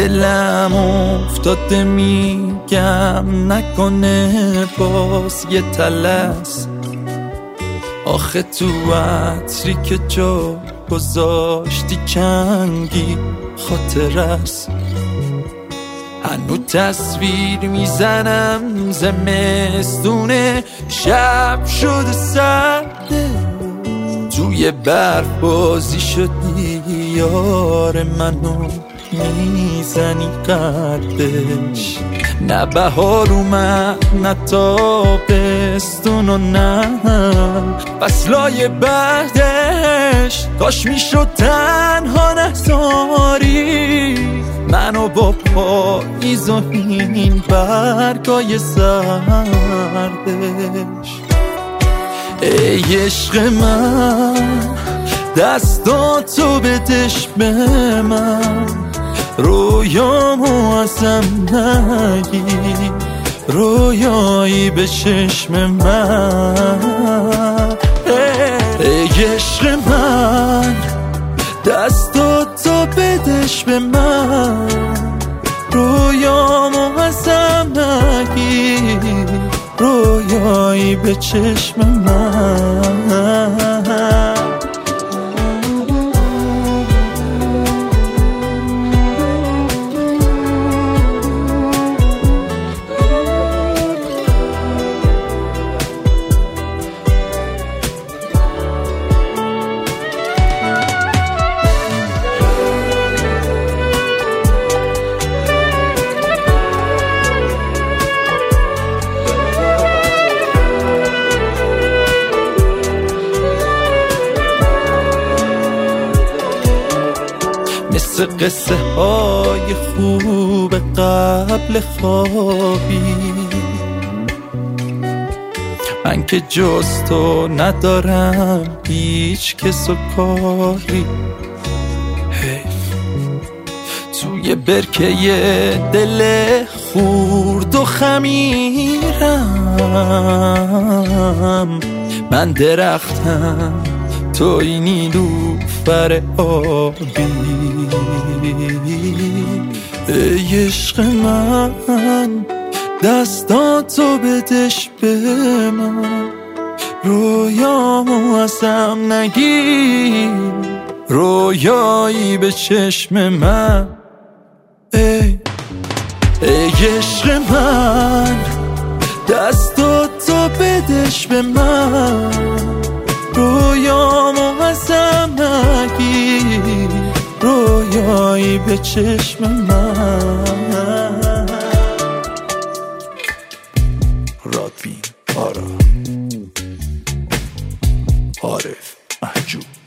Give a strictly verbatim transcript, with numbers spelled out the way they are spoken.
دلم افتاده میگم نکنه باز یه تلس. آخه تو عطری که جا گذاشتی چنگی خاطر است. هنو تصویر میزنم زمستونه شب شده سرده، توی برف بازی شدی یار منو میزنی قدش. نه بهار اومد نه تابستون و نه فصلای بعدش، کاش میشد تنها نذاری منو با پاییز و این برگای سردش. ای عشق من دستاتو بدش به من، رویامو ازم نگیر، رویایی به چشم من. ای عشق من دستاتو بدش به من، رویامو ازم نگیر، رویایی به چشم من. مثل قصه های خوب قبل خوابی، من که جز تو ندارم هیچ کس و کاری. حیف توی برکه دل خورد و خمیرم، من درختم توی نیلوفر آبی. ای عشق من دستاتو بدش به من، رویامو ازم نگیر، رویایی به چشم من. ای ای عشق من دستاتو بدش به من، رویامو ازم نگیر، رویایی به چشم من. رادبین آرا عارف محجوب.